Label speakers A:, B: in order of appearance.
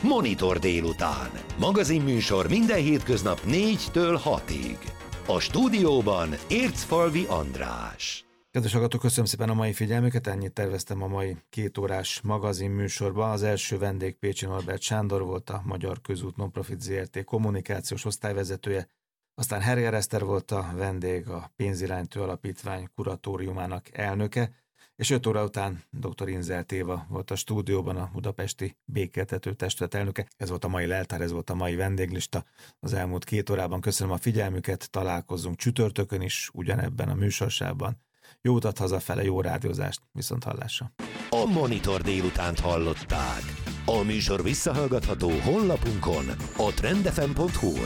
A: Monitor délután. Magazinműsor minden hétköznap 4-től 6-ig. A stúdióban Ércfalvi András.
B: Kedves hallgatók, köszönöm szépen a mai figyelmüket, ennyit terveztem a mai 2 órás magazinműsorban. Az első vendég Pécsi Norbert Sándor volt, a Magyar Közút Nonprofit Zrt. Kommunikációs osztályvezetője, aztán Herjer Eszter volt a vendég, a Pénziránytő Alapítvány kuratóriumának elnöke, és 5 óra után dr. Inzelt Éva volt a stúdióban, a Budapesti Békéltető Testület elnöke. Ez volt a mai leltár, ez volt a mai vendéglista az elmúlt 2 órában. Köszönöm a figyelmüket, találkozzunk csütörtökön is ugyanebben a műsorsában. Jó utat hazafele, jó rádiózást, viszont hallásra.
A: A Monitor délutánt hallották. A műsor visszahallgatható honlapunkon, a trendfm.hu-n.